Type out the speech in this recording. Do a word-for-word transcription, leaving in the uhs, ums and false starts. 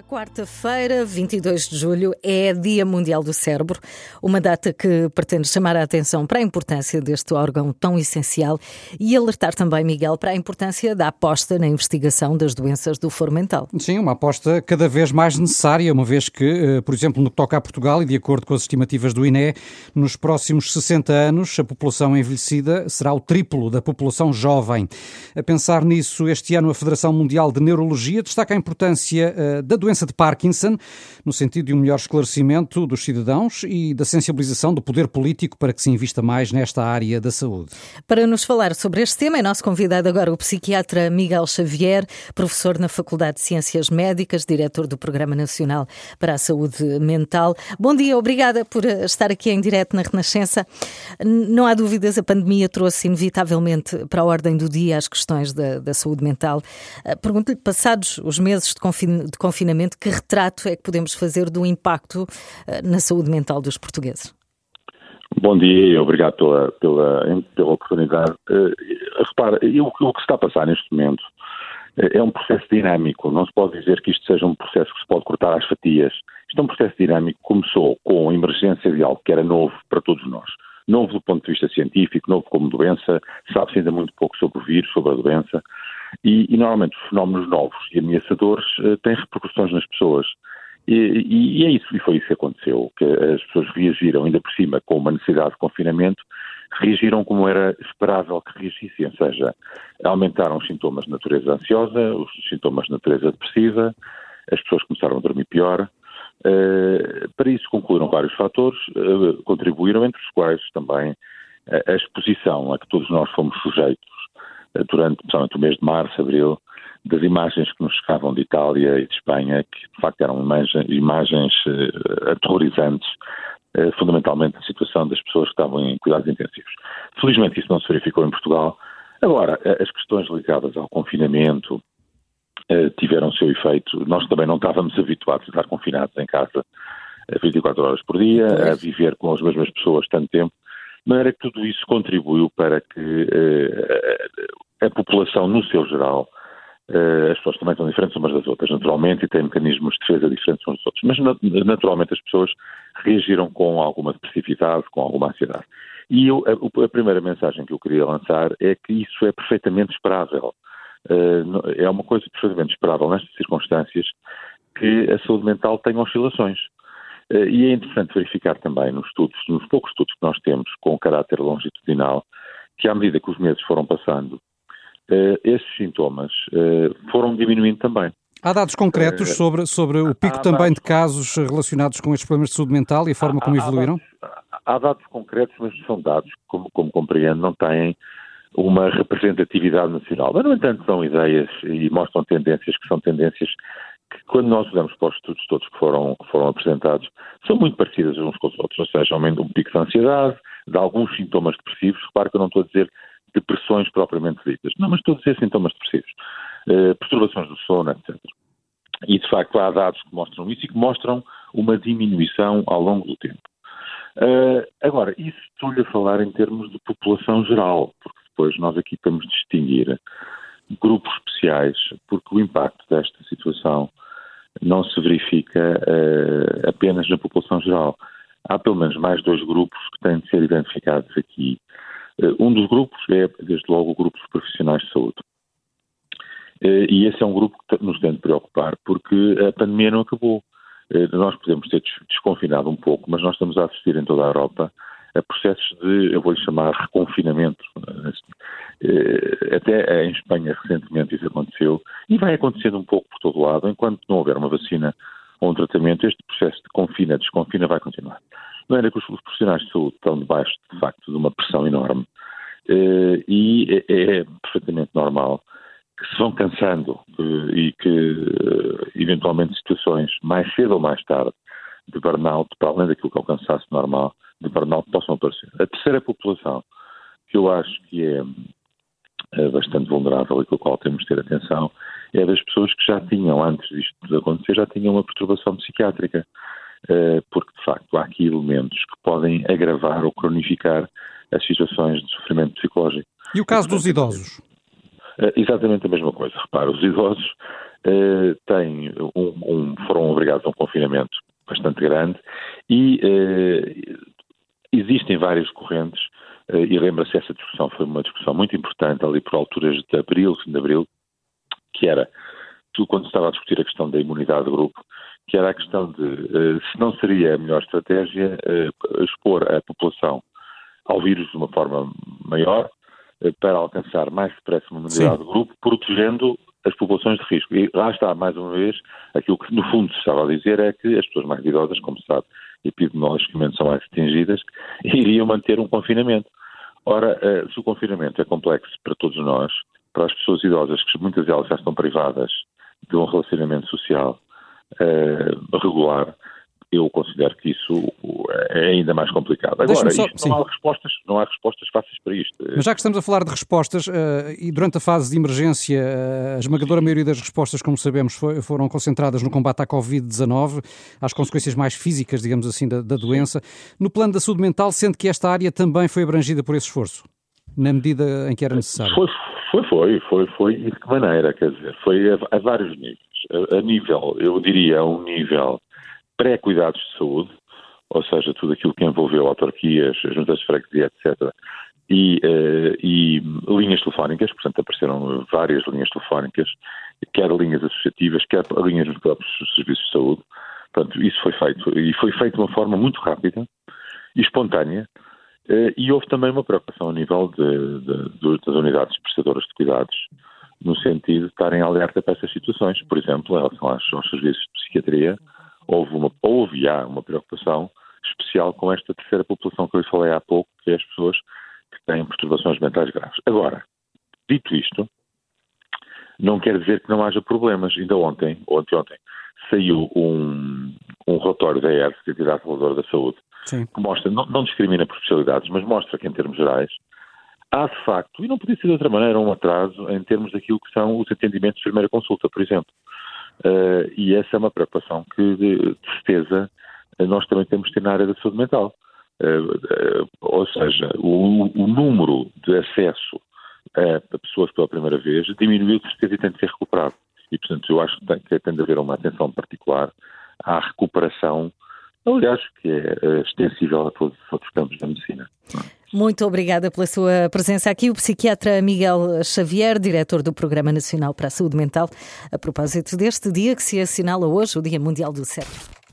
Quarta-feira, vinte e dois de julho, é Dia Mundial do Cérebro, uma data que pretende chamar a atenção para a importância deste órgão tão essencial e alertar também, Miguel, para a importância da aposta na investigação das doenças do foro mental. Sim, uma aposta cada vez mais necessária, uma vez que, por exemplo, no que toca a Portugal e de acordo com as estimativas do I N E, nos próximos sessenta anos a população envelhecida será o triplo da população jovem. A pensar nisso, este ano a Federação Mundial de Neurologia destaca a importância uh, da doença de Parkinson, no sentido de um melhor esclarecimento dos cidadãos e da sensibilização do poder político para que se invista mais nesta área da saúde. Para nos falar sobre este tema, é nosso convidado agora o psiquiatra Miguel Xavier, professor na Faculdade de Ciências Médicas, diretor do Programa Nacional para a Saúde Mental. Bom dia, obrigada por estar aqui em direto na Renascença. Não há dúvidas, a pandemia trouxe inevitavelmente para a ordem do dia as questões da, da saúde mental. Pergunto-lhe, passados os meses de, confin- de confinamento, que retrato é que podemos fazer do impacto na saúde mental dos portugueses? Bom dia e obrigado pela, pela, pela oportunidade. Uh, repara, o, o que se está a passar neste momento uh, é um processo dinâmico. Não se pode dizer que isto seja um processo que se pode cortar às fatias. Isto é um processo dinâmico que começou com a emergência de algo que era novo para todos nós. Novo do ponto de vista científico, novo como doença, sabe-se ainda muito pouco sobre o vírus, sobre a doença. E, e normalmente os fenómenos novos e ameaçadores uh, têm repercussões nas pessoas. E, e, e é isso, e foi isso que aconteceu, que as pessoas reagiram ainda por cima com uma necessidade de confinamento, reagiram como era esperável que reagissem, ou seja, aumentaram os sintomas de natureza ansiosa, os sintomas de natureza depressiva, as pessoas começaram a dormir pior. Uh, para isso concluíram vários fatores, uh, contribuíram, entre os quais também uh, a exposição a que todos nós fomos sujeitos uh, durante, principalmente o mês de março, abril, das imagens que nos chegavam de Itália e de Espanha, que de facto eram imagens, imagens uh, aterrorizantes, uh, fundamentalmente a situação das pessoas que estavam em cuidados intensivos. Felizmente isso não se verificou em Portugal. Agora, as questões ligadas ao confinamento uh, tiveram o seu efeito. Nós também não estávamos habituados a estar confinados em casa uh, vinte e quatro horas por dia, a viver com as mesmas pessoas tanto tempo, de maneira que tudo isso contribuiu para que uh, a população, no seu geral, Uh, as pessoas também são diferentes umas das outras, naturalmente, e têm mecanismos de defesa diferentes uns dos outros. Mas, naturalmente, as pessoas reagiram com alguma depressividade, com alguma ansiedade. E eu, a, a primeira mensagem que eu queria lançar é que isso é perfeitamente esperável. Uh, é uma coisa perfeitamente esperável nestas circunstâncias que a saúde mental tem oscilações. Uh, e é interessante verificar também nos estudos, nos poucos estudos que nós temos com caráter longitudinal, que à medida que os meses foram passando, Uh, esses sintomas uh, foram diminuindo também. Há dados concretos uh, sobre, sobre o pico também dados, de casos relacionados com estes problemas de saúde mental e a forma há, como evoluíram? Há dados, há dados concretos, mas são dados, como, como compreendo, não têm uma representatividade nacional. Mas, no entanto, são ideias e mostram tendências que são tendências que, quando nós olhamos para os estudos todos que foram, que foram apresentados, são muito parecidas uns com os outros. Ou seja, aumenta um pico de ansiedade, de alguns sintomas depressivos. Repare que eu não estou a dizer depressões propriamente ditas. Não, mas estou a dizer sintomas depressivos. Uh, perturbações do sono, etcétera. E, de facto, há dados que mostram isso e que mostram uma diminuição ao longo do tempo. Uh, agora, isso estou-lhe a falar em termos de população geral, porque depois nós aqui temos de distinguir grupos especiais, porque o impacto desta situação não se verifica uh, apenas na população geral. Há pelo menos mais dois grupos que têm de ser identificados aqui. Um dos grupos é, desde logo, o grupo dos profissionais de saúde. E esse é um grupo que nos tem de preocupar, porque a pandemia não acabou. Nós podemos ter desconfinado um pouco, mas nós estamos a assistir em toda a Europa a processos de, eu vou-lhe chamar, reconfinamento. Até em Espanha, recentemente, isso aconteceu. E vai acontecendo um pouco por todo lado. Enquanto não houver uma vacina ou um tratamento, este processo de confina, desconfina vai continuar. Não era que os profissionais de saúde estão debaixo, de facto, de uma pressão enorme uh, e é, é perfeitamente normal que se vão cansando uh, e que, uh, eventualmente, situações mais cedo ou mais tarde de burnout, para além daquilo que é o cansaço normal, de burnout possam aparecer. A terceira população, que eu acho que é uh, bastante vulnerável e com a qual temos de ter atenção, é das pessoas que já tinham, antes disto acontecer, já tinham uma perturbação psiquiátrica. Porque, de facto, há aqui elementos que podem agravar ou cronificar as situações de sofrimento psicológico. E o caso dos idosos? Exatamente a mesma coisa. Repara, os idosos uh, têm um, um, foram obrigados a um confinamento bastante grande e eh, existem várias correntes eh, e lembra-se, essa discussão foi uma discussão muito importante ali por alturas de abril, fim de abril, que era, tu, quando estava a discutir a questão da imunidade de grupo, que era a questão de eh, se não seria a melhor estratégia eh, expor a população ao vírus de uma forma maior eh, para alcançar mais depressa uma imunidade de grupo, protegendo as populações de risco. E lá está, mais uma vez, aquilo que no fundo se estava a dizer é que as pessoas mais idosas, como se sabe, epidemiologicamente são mais atingidas, iriam manter um confinamento. Ora, eh, se o confinamento é complexo para todos nós, para as pessoas idosas, que muitas delas já estão privadas de um relacionamento social uh, regular, eu considero que isso é ainda mais complicado. Agora, só, isto não há respostas, não há respostas fáceis para isto. Mas já que estamos a falar de respostas, uh, e durante a fase de emergência, uh, a esmagadora maioria das respostas, como sabemos, foi, foram concentradas no combate à covid dezanove, às consequências mais físicas, digamos assim, da, da doença. No plano da saúde mental, sente que esta área também foi abrangida por esse esforço, na medida em que era necessário? Foi, foi, foi, foi, foi. E de que maneira? Quer dizer, foi a, a vários níveis. A, a nível, eu diria, a um nível pré-cuidados de saúde, ou seja, tudo aquilo que envolveu autarquias, juntas de freguesia, etcétera, e, uh, e linhas telefónicas, portanto apareceram várias linhas telefónicas, quer linhas associativas, quer linhas dos próprios serviços de saúde. Portanto, isso foi feito, e foi feito de uma forma muito rápida e espontânea, uh, e houve também uma preocupação a nível de, de, de, das unidades prestadoras de cuidados, no sentido de estarem alerta para essas situações. Por exemplo, em relação aos, aos serviços de psiquiatria, houve, uma, houve e há uma preocupação especial com esta terceira população que eu falei há pouco, que é as pessoas que têm perturbações mentais graves. Agora, dito isto, não quer dizer que não haja problemas. Ainda ontem, ou anteontem, saiu um, um relatório da E R S, Entidade Reguladora da Saúde, Sim. que mostra, não, não discrimina por especialidades, mas mostra que em termos gerais há de facto, e não podia ser de outra maneira, um atraso em termos daquilo que são os atendimentos de primeira consulta, por exemplo. Uh, e essa é uma preocupação que, de, de certeza, nós também temos de ter na área da saúde mental. Uh, uh, ou seja, o, o número de acesso a pessoas pela primeira vez diminuiu de certeza e tem de ser recuperado. E, portanto, eu acho que tem, que tem de haver uma atenção particular à recuperação, aliás, que é uh, extensível a todos os outros campos da medicina. Muito obrigada pela sua presença aqui, o psiquiatra Miguel Xavier, diretor do Programa Nacional para a Saúde Mental, a propósito deste dia que se assinala hoje, o Dia Mundial do Cérebro.